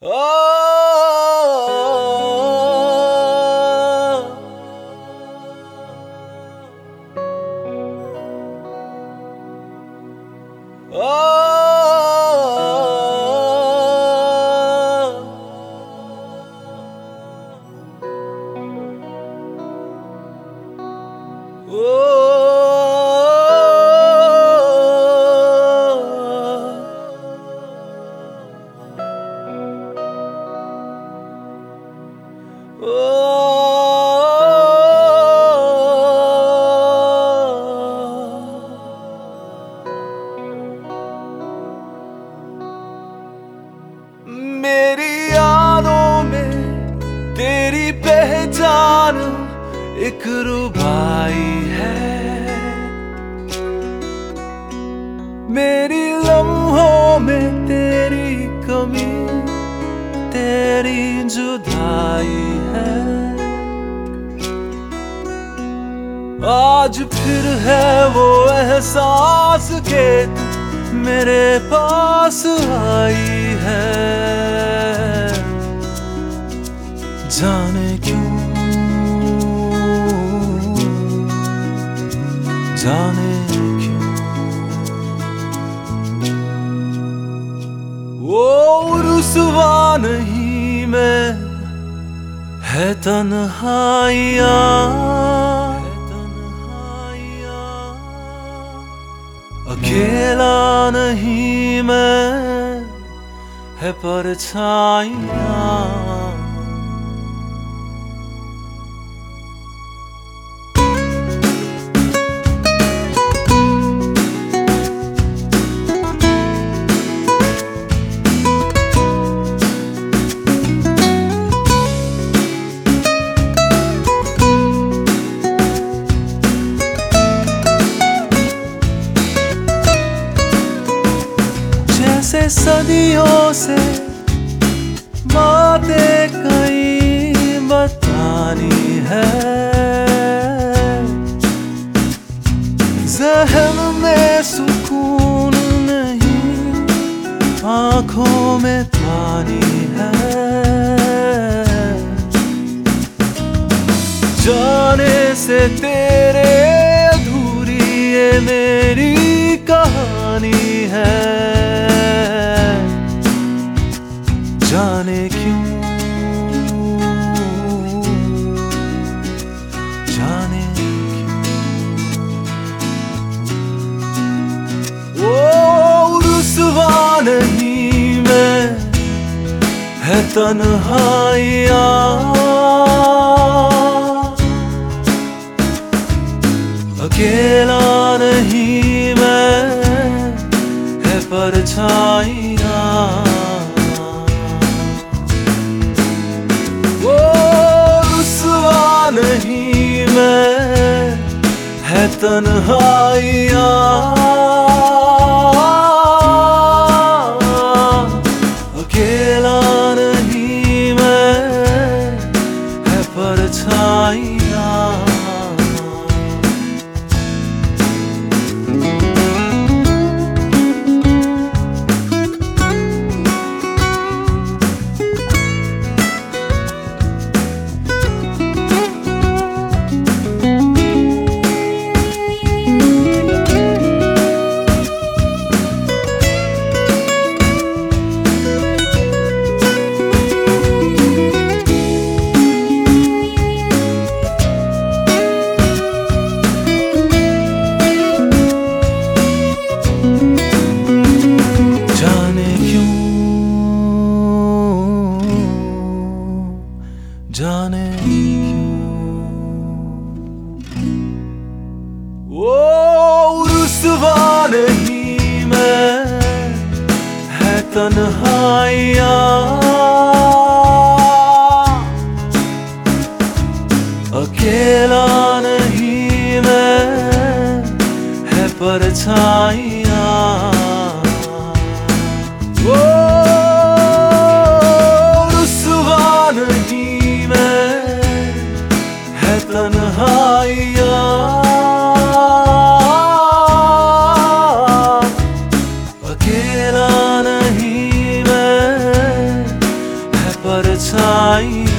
ओ मेरी यादों में तेरी पहचान एक रुबाई है। मेरी लम्हों में तेरी कमी तेरी जुदाई है। आज फिर है वो एहसास के मेरे पास आई है। जाने क्यों, जाने क्यों वो रुसवा नहीं मैं है तन्हाइयाँ। अकेला नहीं मैं है परछाइयाँ। जैसे सदियों से बातें कई बतानी है। ज़हन में सुकून नहीं आँखों में पानी है। जाने से तेरे अधूरी ये मेरी कहानी है। जाने क्यों, जाने क्यों वो रुसवा नहीं मैं है तन्हाइयाँ। अकेला नहीं मैं है परछाइयाँ। नहीं मैं है तन्हाइयाँ। अकेला नहीं मैं है परछाइयाँ। जाने क्यों वो रुसवा नहीं मैं है तन्हाइयाँ। अकेला नहीं मैं है परछाइयाँ। वो रुसवा नहीं मैं है तन्हाइयाँ। अकेला नहीं मैं आई